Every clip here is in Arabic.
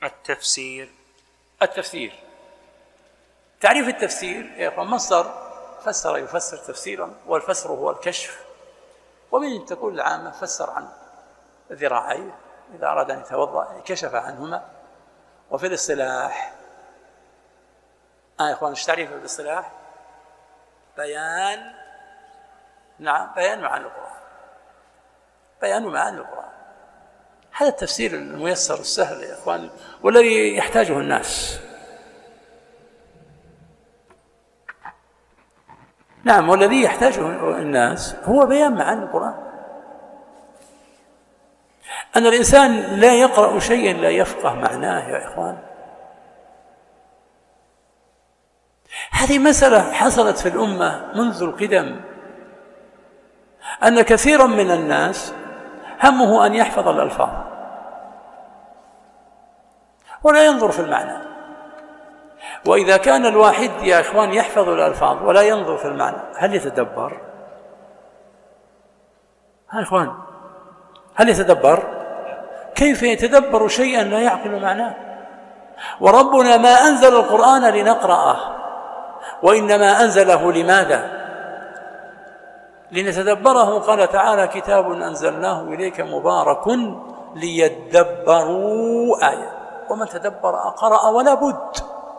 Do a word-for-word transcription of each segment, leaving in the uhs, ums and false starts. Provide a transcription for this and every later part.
التفسير. التفسير، تعريف التفسير يا إخوان: مصدر فسر يفسر تفسيرا، والفسر هو الكشف، ومن تقول العامة فسر عن ذراعيه إذا أراد أن يتوضأ كشف عنهما. وفي الاصطلاح آه يا إخوان ايش تعريفه بالاصطلاح؟ بيان، نعم، بيان معاني القرآن، بيان معاني القرآن. هذا التفسير الميسر السهل يا إخوان، والذي يحتاجه الناس. نعم، والذي يحتاجه الناس هو بيان معاني القرآن. أن الإنسان لا يقرأ شيئا لا يفقه معناه يا إخوان. هذه مسألة حصلت في الأمة منذ القدم، أن كثيرا من الناس همه أن يحفظ الألفاظ ولا ينظر في المعنى. وإذا كان الواحد يا إخوان يحفظ الألفاظ ولا ينظر في المعنى، هل يتدبر؟ ها إخوان، هل يتدبر؟ كيف يتدبر شيئا لا يعقل معناه؟ وربنا ما أنزل القرآن لنقرأه، وإنما أنزله لماذا؟ لنتدبره. قال تعالى: كتاب أنزلناه إليك مبارك ليدبروا آية. ومن تدبر قرأ ولا بد.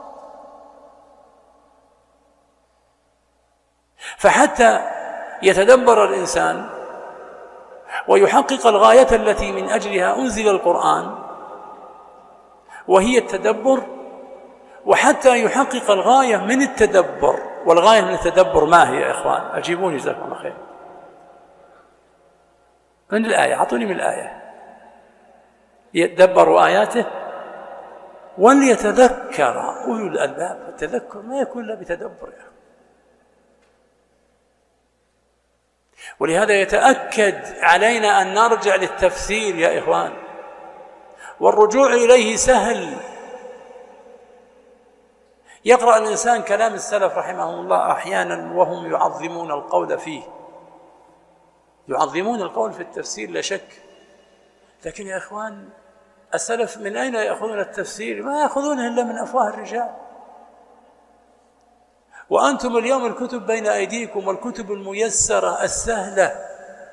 فحتى يتدبر الإنسان ويحقق الغاية التي من أجلها أنزل القرآن، وهي التدبر، وحتى يحقق الغاية من التدبر. والغاية من التدبر ما هي يا إخوان؟ أجيبوني جزاكم الله خير. من الآية؟ أعطوني من الآية. يتدبروا آياته وليتذكر أولو الألباب. التذكر ما يكون إلا بتدبر يعني. ولهذا يتأكد علينا أن نرجع للتفسير يا إخوان، والرجوع إليه سهل. يقرأ الإنسان كلام السلف رحمهم الله أحيانا وهم يعظمون القول فيه، يعظمون القول في التفسير لا شك، لكن يا إخوان السلف من أين يأخذون التفسير؟ ما يأخذونه إلا من أفواه الرجال. وأنتم اليوم الكتب بين أيديكم، والكتب الميسرة السهلة،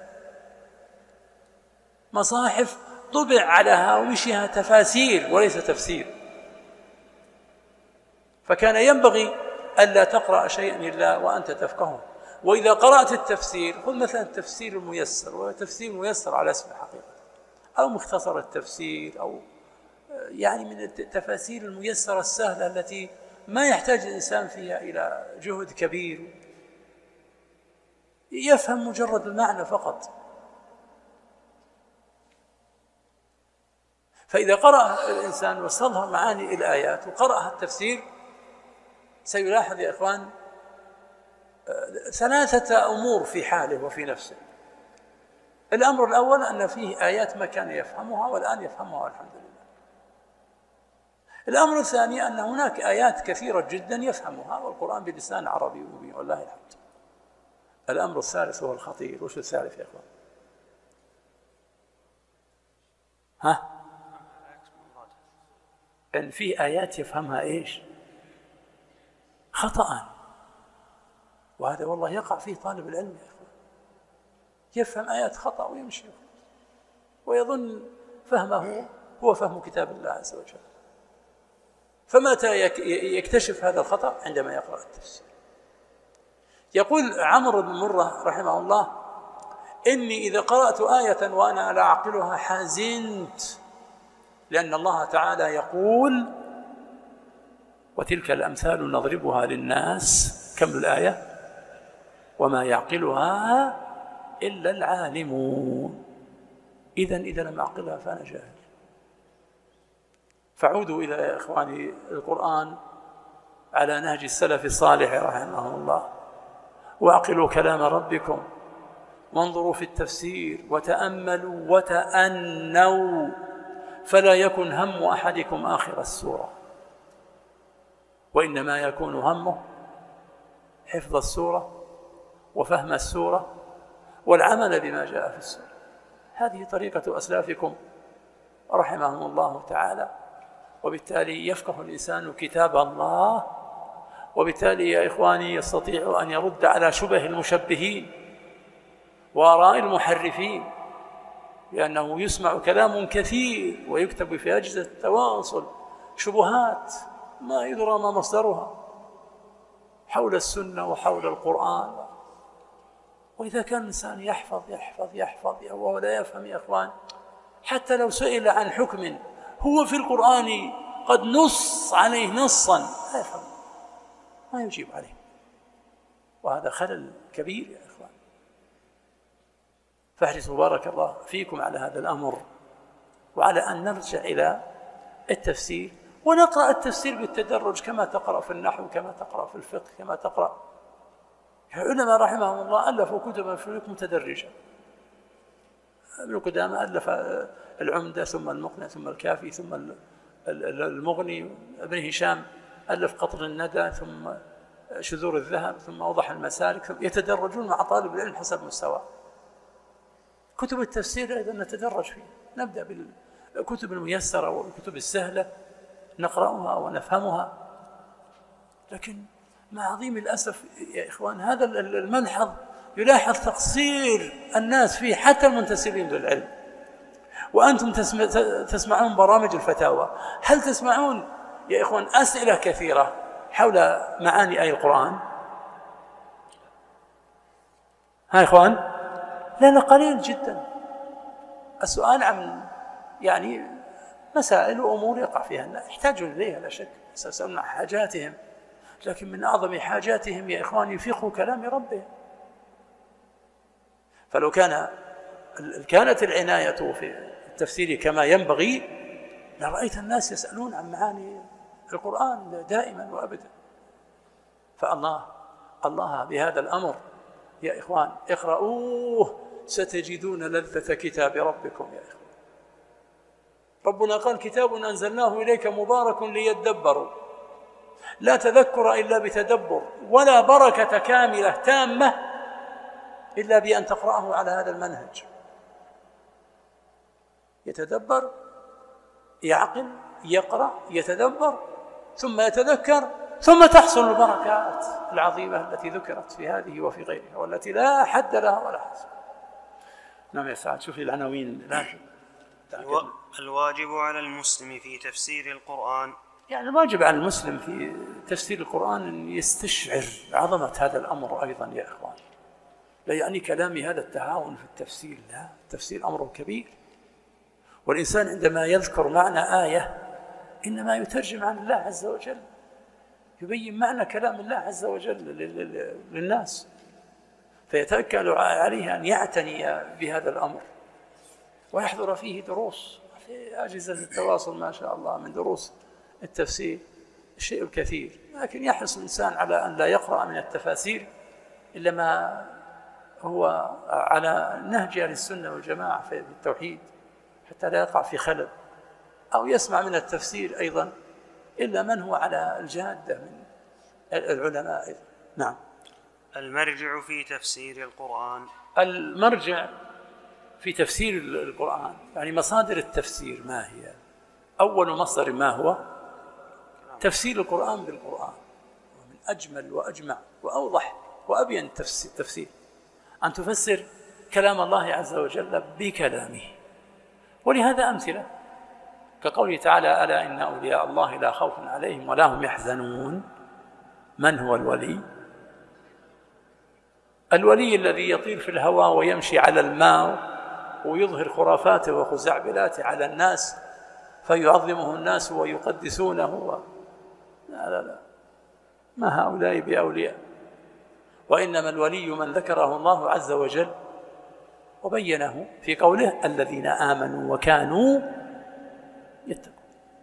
مصاحف طبع على هامشها تفاسير وليس تفسير. فكان ينبغي ألا تقرأ شيئا إلا وأنت تفقهه. وإذا قرأت التفسير، خذ مثلا التفسير الميسر، وهو تفسير ميسر على اسم الحقيقة، أو مختصر التفسير، أو يعني من التفاسير الميسرة السهلة التي ما يحتاج الإنسان فيها إلى جهد كبير، يفهم مجرد المعنى فقط. فإذا قرأ الإنسان واستظهر معاني الآيات وقرأها التفسير، سيلاحظ يا إخوان ثلاثة أمور في حاله وفي نفسه. الأمر الأول أن فيه آيات ما كان يفهمها والآن يفهمها والحمد لله. الأمر الثاني أن هناك آيات كثيرة جدا يفهمها، والقرآن بلسان عربي مبين والله الحمد. الأمر الثالث هو الخطير. وش الثالث يا إخوان؟ ها؟ أن فيه آيات يفهمها إيش؟ خطأ. وهذا والله يقع فيه طالب العلم يا إخوان، يفهم آيات خطأ ويمشي ويظن فهمه هو فهم كتاب الله عز وجل. فمتى يكتشف هذا الخطأ؟ عندما يقرأ التفسير. يقول عمرو بن مرة رحمه الله: إني إذا قرأت آية وأنا لا أعقلها حزنت، لأن الله تعالى يقول: وتلك الأمثال نضربها للناس. كم الآية؟ وما يعقلها إلا العالمون. إذن إذا لم أعقلها فأنا جاهل. فعودوا إلى يا إخواني القرآن على نهج السلف الصالح رحمه الله، واعقلوا كلام ربكم، وانظروا في التفسير، وتأملوا وتأنوا، فلا يكن هم أحدكم آخر السورة، وإنما يكون همه حفظ السورة وفهم السورة والعمل بما جاء في السورة. هذه طريقة أسلافكم رحمهم الله تعالى، وبالتالي يفقه الإنسان كتاب الله، وبالتالي يا إخواني يستطيع أن يرد على شبه المشبهين وآراء المحرفين، لأنه يسمع كلام كثير ويكتب في أجهزة التواصل شبهات ما يدرى ما مصدرها حول السنة وحول القرآن. وإذا كان الإنسان يحفظ يحفظ يحفظ وهو لا يفهم يا إخوان، حتى لو سئل عن حكم هو في القرآن قد نص عليه نصا لا يفهم، ما يجيب عليه، وهذا خلل كبير يا إخوان. فاحرصوا بارك الله فيكم على هذا الأمر، وعلى أن نرجع إلى التفسير ونقرأ التفسير بالتدرج، كما تقرأ في النحو، كما تقرأ في الفقه، كما تقرأ. العلماء رحمهم الله ألفوا كتبا في الفقه متدرجة. ابن قدامة ألف العمدة ثم المقنع ثم الكافي ثم المغني. ابن هشام ألف قطر الندى ثم شذور الذهب ثم أوضح المسالك، ثم يتدرجون مع طالب العلم حسب مستواه. كتب التفسير أيضا نتدرج فيه، نبدأ بالكتب الميسرة والكتب السهلة نقرأها ونفهمها. لكن مع عظيم الأسف يا إخوان هذا الملحظ يلاحظ تقصير الناس فيه، حتى المنتسبين للعلم. وأنتم تسمعون برامج الفتاوى، هل تسمعون يا إخوان أسئلة كثيرة حول معاني آي القرآن؟ ها يا إخوان؟ لا لا، قليل جدا. السؤال عن يعني مسائل وأمور يقع فيها الناس يحتاجون إليها لا شك، يسألون عن حاجاتهم، لكن من أعظم حاجاتهم يا إخوان يفقهوا كلام ربهم. فلو كان كانت العناية في التفسير كما ينبغي لرأيت الناس يسألون عن معاني القرآن دائما وأبدا. فالله الله بهذا الأمر يا إخوان اقرؤوه ستجدون لذة كتاب ربكم يا إخوان. ربنا قال كتاب أنزلناه إليك مبارك ليدبروا، لا تذكر إلا بتدبر، ولا بركة كاملة تامة إلا بأن تقرأه على هذا المنهج. يتدبر، يعقل، يقرأ، يتدبر، ثم يتذكر، ثم تحصل البركات العظيمة التي ذكرت في هذه وفي غيرها، والتي لا حد لها ولا حصر. نعم يا سعد، شوفي العناوين. الو... الواجب على المسلم في تفسير القرآن. يعني الواجب على المسلم في تفسير القرآن أن يستشعر عظمة هذا الأمر أيضا يا إخوان. لا يعني كلامي هذا التهاون في التفسير، لا، التفسير أمر كبير. والإنسان عندما يذكر معنى آية إنما يترجم عن الله عز وجل، يبين معنى كلام الله عز وجل للناس، فيتأكد عليه أن يعتني بهذا الأمر ويحضر فيه دروس في أجهزة التواصل ما شاء الله من دروس التفسير الشيء الكثير. لكن يحرص الإنسان على أن لا يقرأ من التفاسير إلا ما هو على نهج أهل السنة والجماعة في التوحيد، حتى لا يقع في خلل، أو يسمع من التفسير أيضا إلا من هو على الجادة من العلماء أيضا. نعم. المرجع في تفسير القرآن. المرجع في تفسير القرآن يعني مصادر التفسير ما هي؟ أول مصدر ما هو؟ تفسير القرآن بالقرآن، ومن أجمل وأجمع وأوضح وأبين التفسير أن تفسر كلام الله عز وجل بكلامه. ولهذا أمثلة كقوله تعالى: ألا إن أولياء الله لا خوف عليهم ولا هم يحزنون. من هو الولي؟ الولي الذي يطير في الهواء ويمشي على الماء ويظهر خرافاته وخزعبلاته على الناس فيعظمه الناس ويقدسونه. لا لا لا، ما هؤلاء بأولياء. وإنما الولي من ذكره الله عز وجل وبينه في قوله: الذين آمنوا وكانوا يتقون.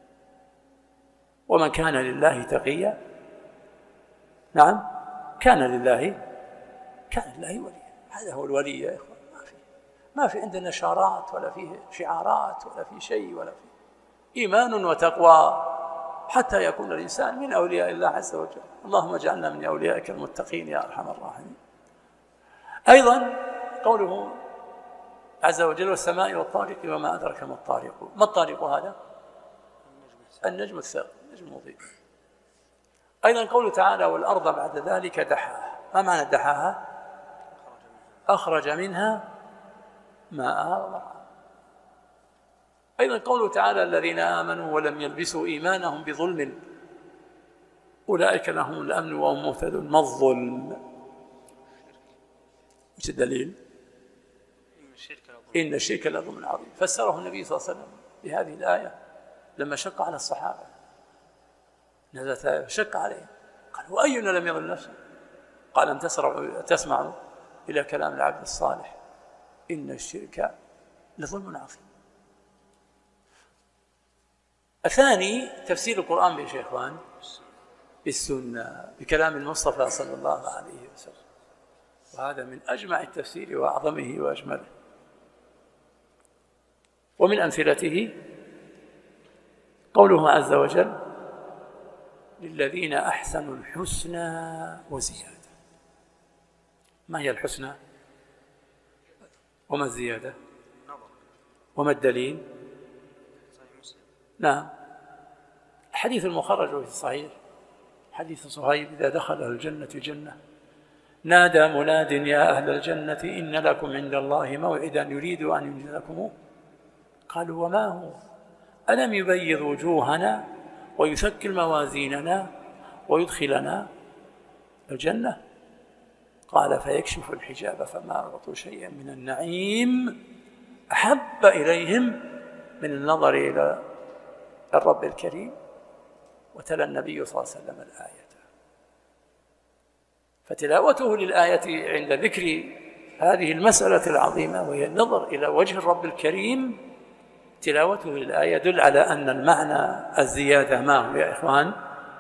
ومن كان لله تقيا، نعم، كان لله كان لله وليا. هذا هو الولي يا إخوان. ما في ما في عندنا شارات ولا فيه شعارات ولا في شيء، ولا فيه إيمان وتقوى حتى يكون الإنسان من أولياء الله عز وجل. اللهم اجعلنا من أوليائك المتقين يا أرحم الراحمين. أيضا قوله عز وجل: والسماء والطارق وما أدرك ما الطارق. ما الطارق هذا؟ النجم الثاقب، النجم المضيء. أيضا قوله تعالى والأرض بعد ذلك دحاها. ما معنى دحاها؟ أخرج منها ماءها ومرعاها. أيضا قوله تعالى الذين آمنوا ولم يلبسوا إيمانهم بظلم أولئك لهم الأمن وهم مهتدون. ما الظلم؟ مش الدليل؟ إن الشرك لظلم عظيم. فسره النبي صلى الله عليه وسلم بهذه الآية لما شق على الصحابة، نزلت شق عليه، قال وأينا لم يظلم نفسه؟ قال لم تسمعوا إلى كلام العبد الصالح إن الشرك لظلم عظيم. الثاني تفسير القرآن بإيش يا إخوان؟ بالسنة، بكلام المصطفى صلى الله عليه وسلم، وهذا من أجمع التفسير وأعظمه وأجمله. ومن أمثلته قوله عز وجل للذين أحسنوا الحسنى وزيادة. ما هي الحسنى؟ وما الزيادة؟ وما الدليل؟ نعم، الحديث المخرج في الصحيح حديث صهيب إذا دخل الجنة جنة نادى مناد يا أهل الجنة إن لكم عند الله موعدا يريد أن ينجز لكم. قالوا وما هو؟ ألم يبيض وجوهنا ويثقل موازيننا ويدخلنا الجنة؟ قال فيكشف الحجاب فما أعطوا شيئا من النعيم أحب إليهم من النظر إلى الرب الكريم. وتلا النبي صلى الله عليه وسلم الآية. فتلاوته للآية عند ذكر هذه المسألة العظيمة وهي النظر إلى وجه الرب الكريم، تلاوته للآية يدل على أن المعنى الزيادة ما هو يا إخوان؟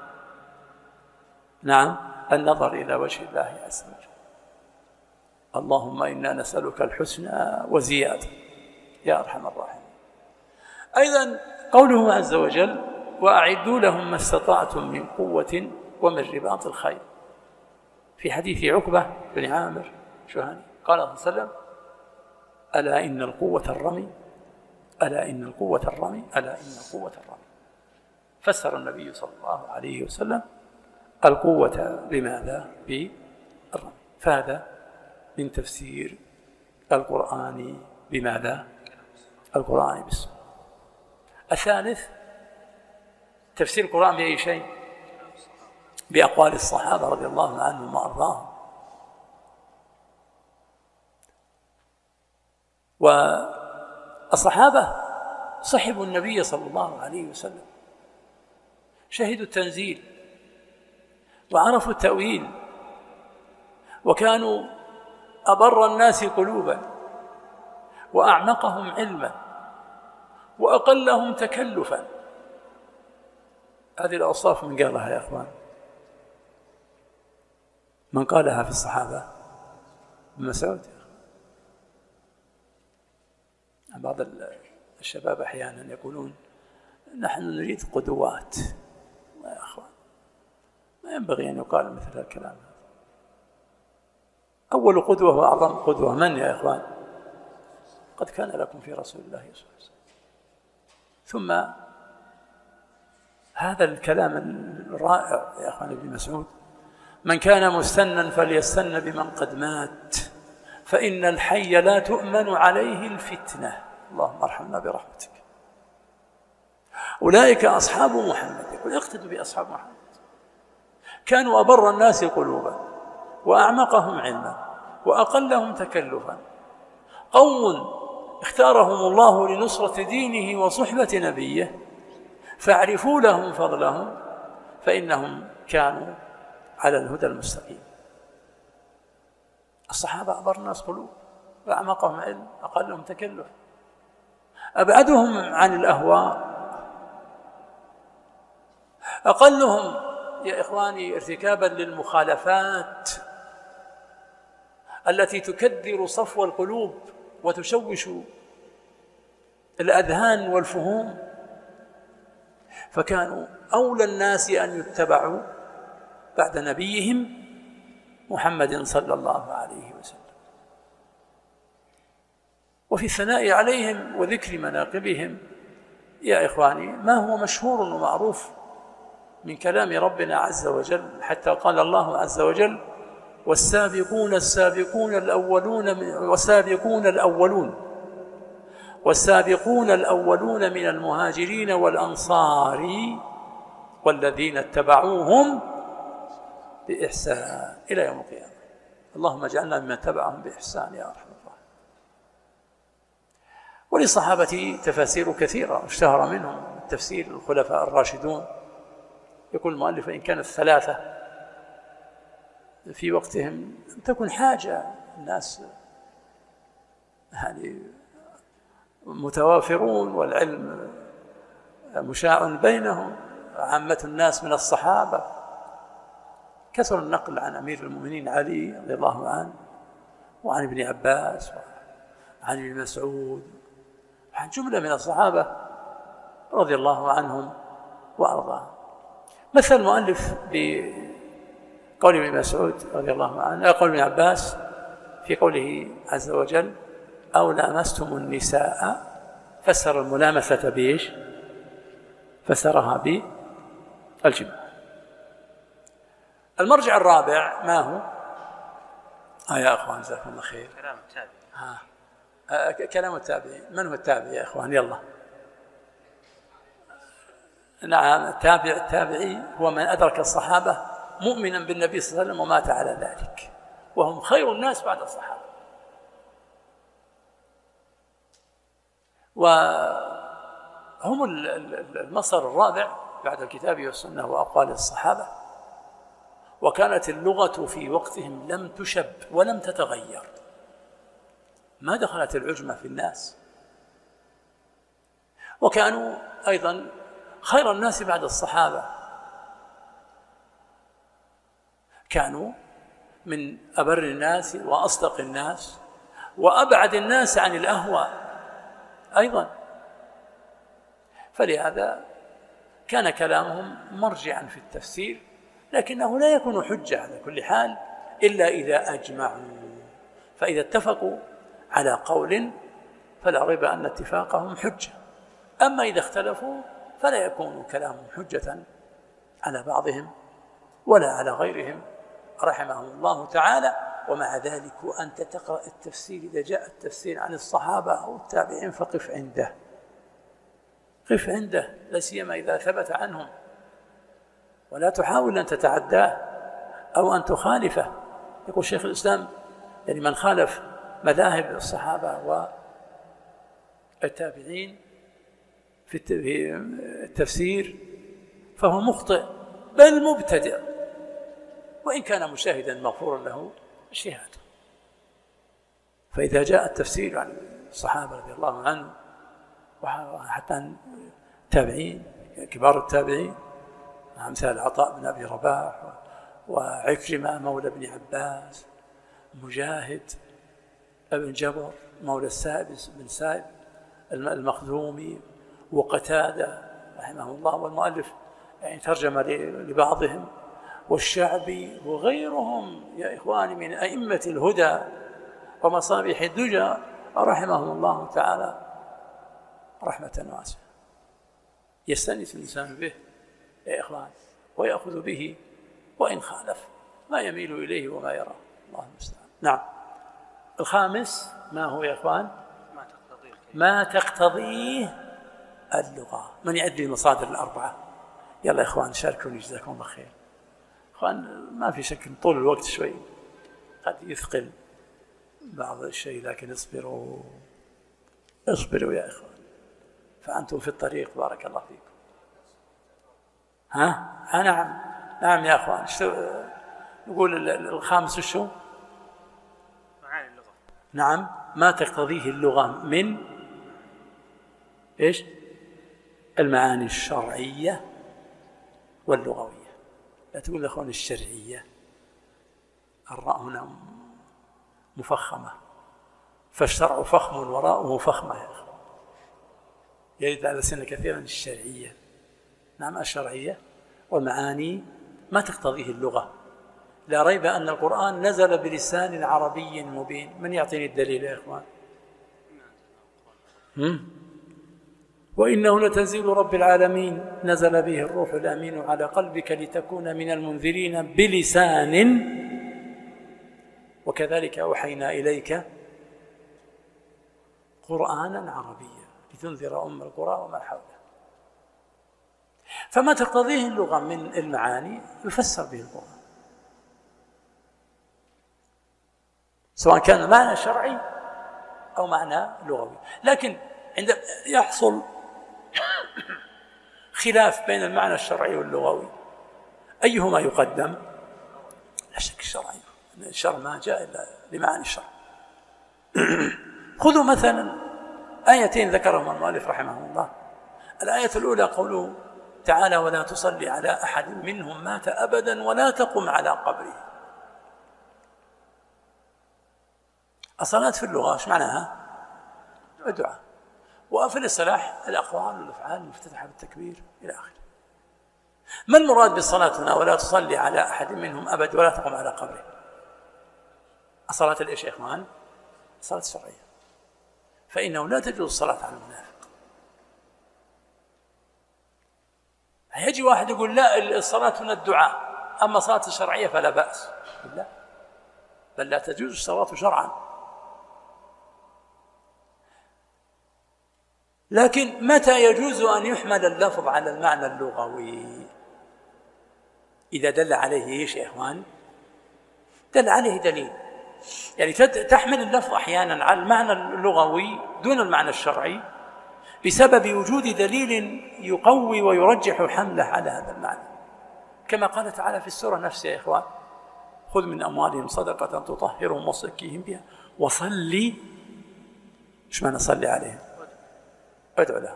نعم، النظر إلى وجه الله عز وجل. اللهم إنا نسألك الحسنى وزيادة يا أرحم الراحمين. أيضا قوله عز وجل وأعدوا لهم ما استطعتم من قوة ومن رباط الخيل. في حديث عقبة بن عامر شهاني قال صلى الله عليه وسلم ألا إن القوة الرمي ألا إن القوة الرمي ألا إن القوة الرمي. فسر النبي صلى الله عليه وسلم القوة بماذا؟ بالرمي. فهذا من تفسير القرآن بماذا؟ القرآن بالسنة. الثالث تفسير القرآن بأي شيء؟ بأقوال الصحابة رضي الله عنهم وأرضاهم. والصحابة صحبوا النبي صلى الله عليه وسلم، شهدوا التنزيل وعرفوا التأويل، وكانوا أبر الناس قلوبا وأعمقهم علما وأقلهم تكلفا. هذه الأوصاف من قالها يا أخوان؟ من قالها في الصحابة؟ ابن مسعود. بعض الشباب أحيانا يقولون نحن نريد قدوات. يا أخوان ما ينبغي أن يقال مثل الكلام هذا. أول قدوة وأعظم قدوة من يا إخوان؟ قد كان لكم في رسول الله صلى الله عليه وسلم. ثم هذا الكلام الرائع يا أخوان ابن مسعود من كان مستنا فليستن بمن قد مات فإن الحي لا تؤمن عليه الفتنة. اللهم ارحمنا برحمتك. أولئك أصحاب محمد. يقول اقتدوا بأصحاب محمد، كانوا أبر الناس قلوبا وأعمقهم علما وأقلهم تكلفا، قوم اختارهم الله لنصرة دينه وصحبة نبيه فاعرفوا لهم فضلهم فإنهم كانوا على الهدى المستقيم. الصحابة أبر الناس قلوب وأعمقهم علم أقلهم تكلف، أبعدهم عن الأهواء، أقلهم يا إخواني ارتكابا للمخالفات التي تكدر صفو القلوب وتشوش الأذهان والفهوم. فكانوا أولى الناس أن يتبعوا بعد نبيهم محمد صلى الله عليه وسلم. وفي الثناء عليهم وذكر مناقبهم يا إخواني ما هو مشهور ومعروف من كلام ربنا عز وجل، حتى قال الله عز وجل والسابقون السابقون الأولون والسابقون الأولون والسابقون الأولون من المهاجرين والأنصار والذين اتبعوهم بإحسان إلى يوم القيامة. اللهم اجعلنا ممن تبعهم بإحسان يا أرحم الراحمين. وللصحابة تفاسير كثيرة اشتهر منهم تفسير الخلفاء الراشدون. يقول المؤلف إن كانت الثلاثة في وقتهم لم تكن حاجة، الناس يعني متوافرون والعلم مشاع بينهم، عامة الناس من الصحابة، كثر النقل عن أمير المؤمنين علي رضي الله عنه وعن ابن عباس وعن ابن مسعود وعن جملة من الصحابة رضي الله عنهم وأرضاهم. مثل المؤلف بقول ابن مسعود رضي الله عنه، قول ابن عباس في قوله عز وجل أو لامستم النساء، فسر الملامسة بإيش؟ فسرها بالجماع. المرجع الرابع ما هو؟ آه يا أخوان جزاكم الله خير. كلام التابعي. ها آه كلام التابعي. من هو التابعي يا أخوان؟ يلا. نعم التابع التابعي هو من أدرك الصحابة مؤمنا بالنبي صلى الله عليه وسلم ومات على ذلك، وهم خير الناس بعد الصحابة. وهم المصدر الرابع بعد الكتاب والسنة وأقوال الصحابة. وكانت اللغة في وقتهم لم تشب ولم تتغير، ما دخلت العجمة في الناس. وكانوا أيضا خير الناس بعد الصحابة، كانوا من أبر الناس وأصدق الناس وأبعد الناس عن الأهواء أيضا. فلهذا كان كلامهم مرجعا في التفسير، لكنه لا يكون حجة على كل حال إلا إذا أجمعوا. فإذا اتفقوا على قول فلا ريب أن اتفاقهم حجة، أما إذا اختلفوا فلا يكون كلامهم حجة على بعضهم ولا على غيرهم رحمهم الله تعالى. ومع ذلك وأنت تقرأ التفسير إذا جاء التفسير عن الصحابة أو التابعين فقف عنده، قف عنده، لا سيما إذا ثبت عنهم، ولا تحاول أن تتعداه أو أن تخالفه. يقول شيخ الإسلام يعني من خالف مذاهب الصحابة والتابعين في التفسير فهو مخطئ بل مبتدع، وإن كان مشاهدا مغفورا له الشهادة. فإذا جاء التفسير عن الصحابة رضي الله عنهم وحتى عن التابعين كبار التابعين أمثال عطاء بن أبي رباح وعكرمة مولى بن عباس، مجاهد ابن جبر مولى السائب بن سائب المخزومي، وقتادة رحمه الله والمؤلف يعني ترجم لبعضهم، والشعبي وغيرهم يا إخواني من أئمة الهدى ومصابيح الدجى رحمهم الله تعالى رحمة واسعة. يستنس الإنسان به يا إخوان ويأخذ به وإن خالف ما يميل إليه وما يراه، الله المستعان. نعم. الخامس ما هو يا إخوان؟ ما تقتضيه اللغة. من يعد المصادر الأربعة؟ يلا يا إخوان شاركوني جزاكم الله خير. إخوان ما في شك طول الوقت شوي قد يثقل بعض الشيء، لكن اصبروا اصبروا يا إخوان، فأنتم في الطريق بارك الله فيكم. ها؟ ها نعم نعم يا أخوان. نقول الخامس شو؟ معاني اللغة. نعم ما تقتضيه اللغة من إيش؟ المعاني الشرعية واللغوية. لا تقول أخوان الشرعية، الراء هنا مفخمة، فالشرع فخم وراءه فخمة يا أخوان، يرد على سنة كثيرا الشرعية. نعم الشرعية والمعاني ما تقتضيه اللغة. لا ريب أن القرآن نزل بلسان عربي مبين. من يعطيني الدليل يا إخوان؟ وإنه لتنزيل رب العالمين نزل به الروح الأمين على قلبك لتكون من المنذرين بلسان وكذلك أوحينا إليك قرآنا عربيا لتنذر أم القرى وما حولها. فما تقتضيه اللغة من المعاني يفسر به القرآن، سواء كان معنى شرعي أو معنى لغوي. لكن عندما يحصل خلاف بين المعنى الشرعي واللغوي أيهما يقدم؟ لا شك الشرعي، الشرع ما جاء إلا لمعاني الشرع. خذوا مثلا آيتين ذكرهما المؤلف رحمه الله. الآية الأولى قوله تعالى ولا تصلي على أحد منهم مات أبدا ولا تقم على قبره. الصلاة في اللغة ايش معناها؟ الدعاء. وفي الاصطلاح الأقوال والأفعال المفتتحة بالتكبير إلى آخره. ما المراد بالصلاة هنا ولا تصلي على أحد منهم أبد ولا تقم على قبره؟ الصلاة الإيش يا إخوان؟ الصلاة الشرعية، فإنه لا تجوز الصلاة على المنافق. هيجي واحد يقول لا الصلاة هنا الدعاء، أما الصلاة الشرعية فلا بأس. لا، بل لا تجوز الصلاة شرعا. لكن متى يجوز أن يحمل اللفظ على المعنى اللغوي؟ إذا دل عليه إيش يا إخوان؟ دل عليه دليل. يعني تحمل اللفظ أحيانا على المعنى اللغوي دون المعنى الشرعي بسبب وجود دليل يقوي ويرجح حمله على هذا المعنى، كما قال تعالى في السورة نفسها يا إخوان خذ من أموالهم صدقة تطهرهم وزكيهم بها وصلي. إيش معنى صلي عليهم؟ ادعو لهم.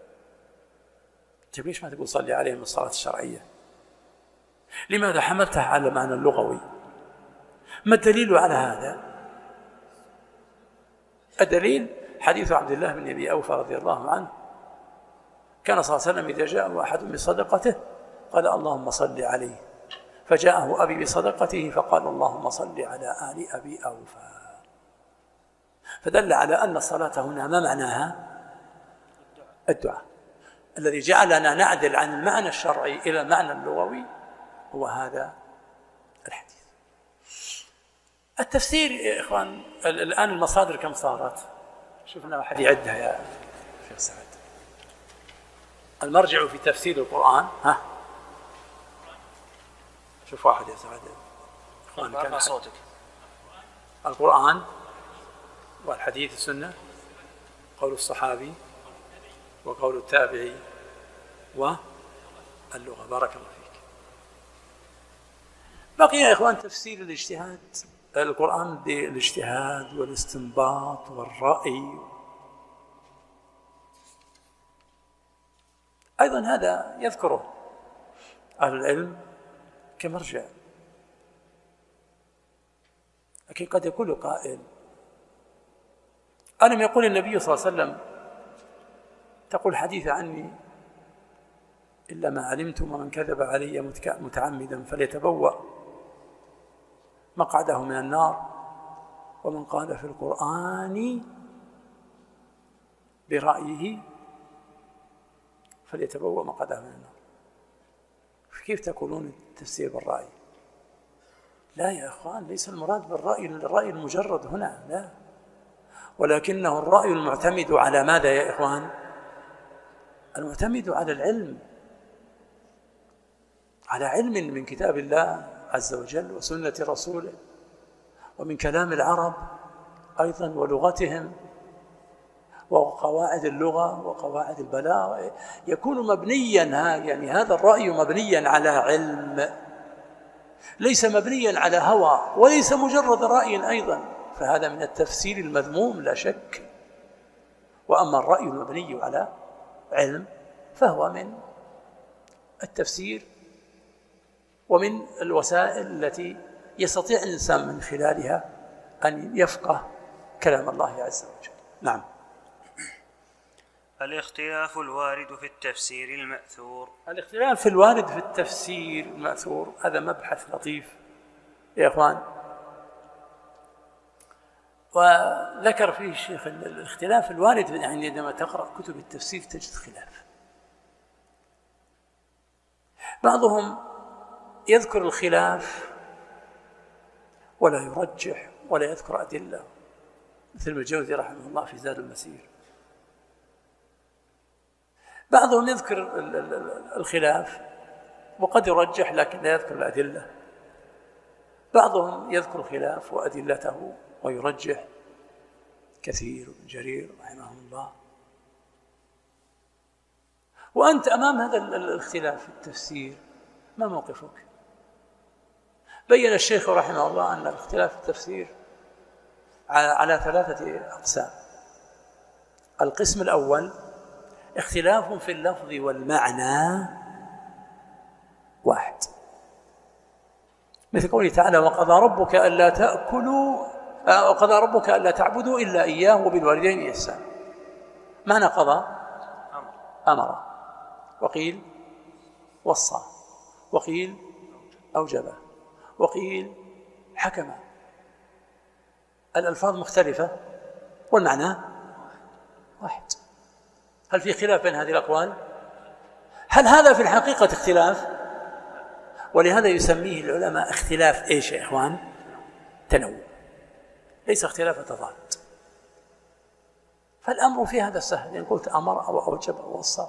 طيب ليش ما تقول صلي عليهم الصلاة الشرعية؟ لماذا حملتها على المعنى اللغوي؟ ما الدليل على هذا؟ الدليل حديث عبد الله بن أبي أوفى رضي الله عنه، كان صلى الله عليه وسلم إذا جاءه أحد بصدقته قال اللهم صل عليه، فجاءه أبي بصدقته فقال اللهم صل على آل أبي أوفى. فدل على أن الصلاة هنا ما معناها؟ الدعاء. الذي جعلنا نعدل عن المعنى الشرعي إلى المعنى اللغوي هو هذا الحديث. التفسير يا إخوان الآن المصادر كم صارت؟ شوفنا واحد يعدها يا شيخ سعد. المرجع في تفسير القرآن ها شوف واحد يا سعد إخوان كان صوتك. القرآن والحديث السنة قول الصحابي وقول التابعي واللغة. بارك الله فيك. بقي يا إخوان تفسير الاجتهاد. القرآن بالاجتهاد والاستنباط والرأي أيضا هذا يذكره أهل العلم كمرجع. لكن قد يقول قائل ألم يقول النبي صلى الله عليه وسلم تقول حديث عني إلا ما علمتم ومن كذب علي متعمدا فليتبوأ مقعده من النار ومن قال في القرآن برأيه فليتبوأ مقعده من النار. كيف تقولون التفسير بالرأي؟ لا يا أخوان، ليس المراد بالرأي الرأي المجرد هنا، لا، ولكنه الرأي المعتمد على ماذا يا إخوان؟ المعتمد على العلم، على علم من كتاب الله عز وجل وسنة رسوله ومن كلام العرب أيضا ولغتهم وقواعد اللغة وقواعد البلاغة، يكون مبنيا يعني هذا الرأي مبنيا على علم، ليس مبنيا على هوى وليس مجرد رأي أيضا، فهذا من التفسير المذموم لا شك. وأما الرأي المبني على علم فهو من التفسير ومن الوسائل التي يستطيع الإنسان من خلالها أن يفقه كلام الله عز وجل. نعم. الاختلاف الوارد في التفسير المأثور. الاختلاف في الوارد في التفسير المأثور هذا مبحث لطيف يا إخوان. وذكر فيه الشيخ الاختلاف الوارد، يعني عندما تقرأ كتب التفسير تجد خلاف. بعضهم يذكر الخلاف ولا يرجح ولا يذكر أدلة، مثل الجوزي رحمه الله في زاد المسير. بعضهم يذكر الخلاف وقد يرجح لكن لا يذكر الأدلة. بعضهم يذكر الخلاف وأدلته ويرجح، كثير بن جرير رحمه الله. وأنت أمام هذا الاختلاف في التفسير ما موقفك؟ بين الشيخ رحمه الله أن الاختلاف في التفسير على ثلاثة أقسام. القسم الأول اختلاف في اللفظ والمعنى واحد، مثل قوله تعالى: وقضى ربك ألا تأكلوا وقضى ربك ألا تعبدوا إلا إياه وبالوالدين إحسانا. معنى قضى أمر، وقيل وصى، وقيل أوجب، وقيل حكم. الألفاظ مختلفة والمعنى واحد. هل في خلاف بين هذه الأقوال؟ هل هذا في الحقيقة اختلاف؟ ولهذا يسميه العلماء اختلاف ايش يا إخوان؟ تنوع، ليس اختلاف تضاد. فالأمر في هذا سهل، إن قلت أمر أو أوجب أو وصى.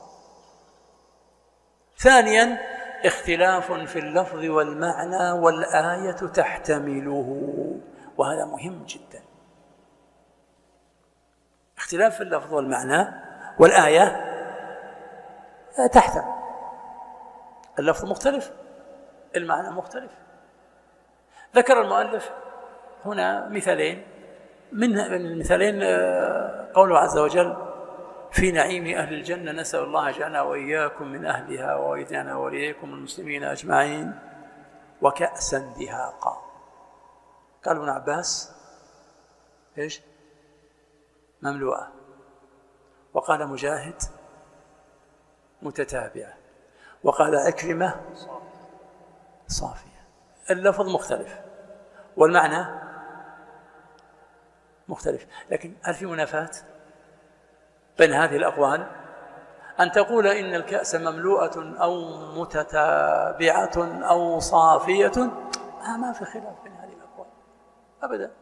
ثانيا اختلاف في اللفظ والمعنى والآية تحتمله، وهذا مهم جدا. اختلاف في اللفظ والمعنى والآية تحتمل. اللفظ مختلف، المعنى مختلف. ذكر المؤلف هنا مثالين، من المثالين قوله عز وجل: في نعيم أهل الجنة نسأل الله يجعلنا وإياكم من أهلها ويجعلنا وإياكم المسلمين أجمعين، وكأسا دهاقا. قال ابن عباس إيش؟ مملوءة. وقال مجاهد متتابعة. وقال عكرمة صافية. اللفظ مختلف والمعنى مختلف، لكن هل في منافاة بين هذه الأقوال؟ أن تقول إن الكأس مملوءة أو متتابعة أو صافية، ما في خلاف بين هذه الأقوال أبدا.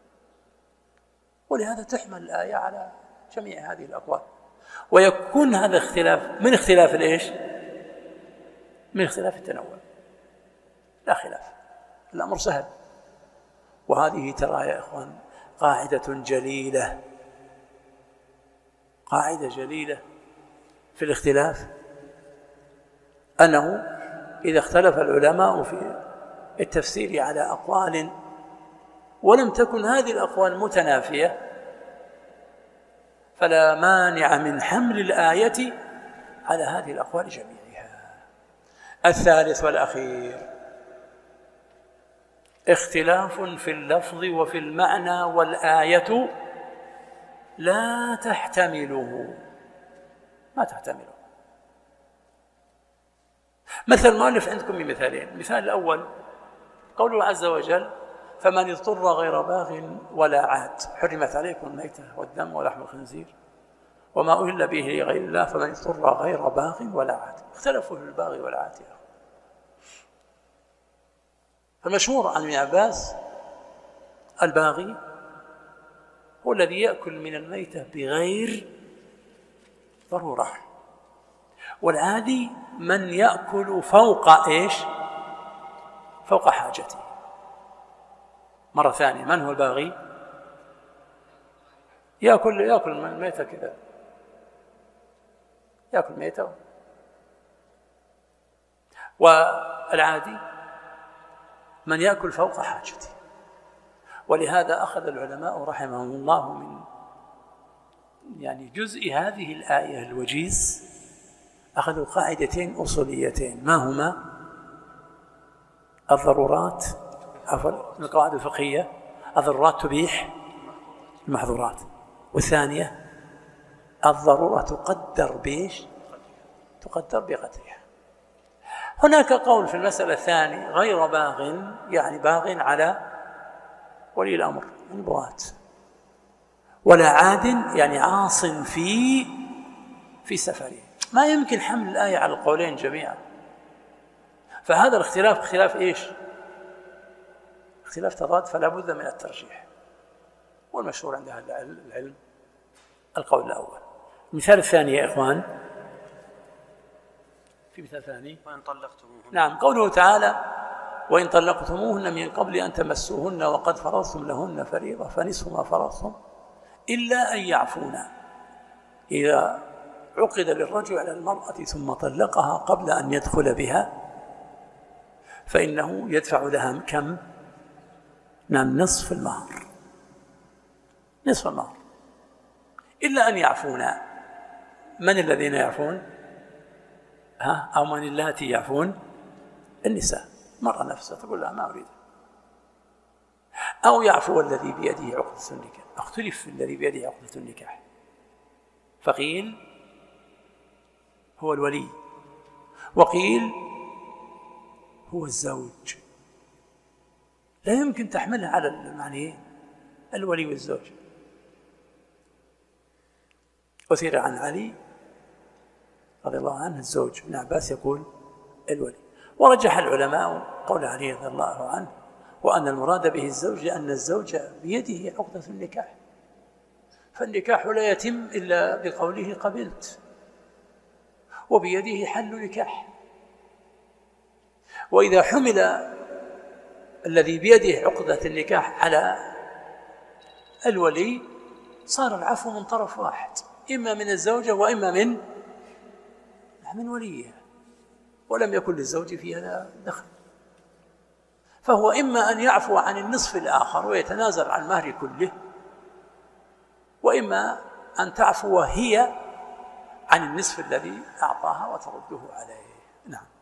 ولهذا تحمل الآية على جميع هذه الأقوال، ويكون هذا اختلاف من اختلاف الإيش؟ من اختلاف التنوع، لا خلاف. الأمر سهل. وهذه ترى يا إخوان قاعدة جليلة، قاعدة جليلة في الاختلاف، أنه إذا اختلف العلماء في التفسير على أقوال ولم تكن هذه الأقوال متنافية، فلا مانع من حمل الآية على هذه الأقوال جميعها. الثالث والأخير اختلاف في اللفظ وفي المعنى والآية لا تحتمله، ما تحتمله. مثل المؤلف عندكم بمثالين. المثال الأول قوله عز وجل: فمن اضطر غير باغ ولا عاد حرمت عليكم الميتة والدم ولحم الخنزير وما أهل به لغير الله فمن اضطر غير باغ ولا عاد. اختلفوا في الباغي والعاد. فمشهور عن ابن عباس: الباغي هو الذي يأكل من الميتة بغير ضرورة، والعادي من يأكل فوق إيش؟ فوق حاجته. مرة ثانية، من هو الباغي؟ يأكل يأكل من الميتة كذا، يأكل ميتة. والعادي من يأكل فوق حاجته. ولهذا أخذ العلماء رحمهم الله من يعني جزء هذه الآية الوجيز، أخذوا قاعدتين أصوليتين، ما هما؟ الضرورات، عفوا من القواعد الفقهية، الضرورات تبيح المحظورات، والثانية الضرورة تقدر بإيش؟ تقدر بقدرها. هناك قول في المسألة الثانية: غير باغ، يعني باغ على ولي الأمر، البغاة، ولا عاد يعني عاص في في سفره. ما يمكن حمل الآية على القولين جميعا، فهذا الاختلاف اختلاف إيش؟ اختلاف تضاد، فلا بد من الترجيح، والمشهور عند أهل العلم القول الأول. المثال الثاني يا إخوان، في مثال ثاني، وإن طلقتموهن. نعم، قوله تعالى: وإن طلقتموهن من قبل أن تمسوهن وقد فرضتم لهن فريضة فنصف ما فرضتم إلا أن يعفونا. إذا عقد للرجل على المرأة ثم طلقها قبل أن يدخل بها فإنه يدفع لها كم؟ نعم، نصف المهر، نصف المهر، إلا أن يعفونا. من الذين يعفون؟ ها؟ أو من اللاتي يعفون؟ النساء، مرة نفسها تقول لها ما أريد، أو يعفو الذي بيده عقدة النكاح. اختلف في الذي بيده عقدة النكاح، فقيل هو الولي، وقيل هو الزوج. لا يمكن تحملها على المعنى الولي والزوج. أثير عن علي رضي الله عنه الزوج، ابن عباس يقول الولي. ورجح العلماء قول علي رضي الله عنه وأن المراد به الزوج لأن الزوج بيده عقدة النكاح، فالنكاح لا يتم إلا بقوله قبلت، وبيده حل نكاح. وإذا حمل الذي بيده عقدة النكاح على الولي صار العفو من طرف واحد، إما من الزوجة وإما من من وليها، ولم يكن للزوج في هذا دخل. فهو إما أن يعفو عن النصف الآخر ويتنازل عن المهر كله، وإما أن تعفو هي عن النصف الذي أعطاها وترده عليه. نعم.